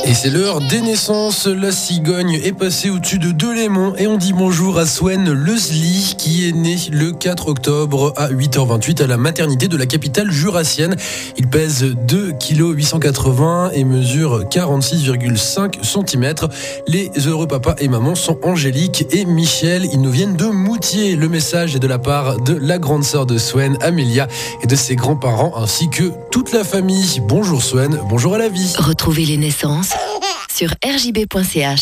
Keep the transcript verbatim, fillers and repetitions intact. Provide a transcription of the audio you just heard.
Et c'est l'heure des naissances. La cigogne est passée au-dessus de Delémont et on dit bonjour à Swen Leslie qui est né le quatre octobre à huit heures vingt-huit à la maternité de la capitale jurassienne. Il pèse deux virgule huit cent quatre-vingts kilos et mesure quarante-six virgule cinq centimètres. Les heureux papas et mamans sont Angélique et Michel. Ils nous viennent de Moutier. Le message est de la part de la grande sœur de Swen, Amélia, et de ses grands-parents ainsi que toute la famille. Bonjour Swen, bonjour à la vie. Retrouvez les naissances sur r j b point c h.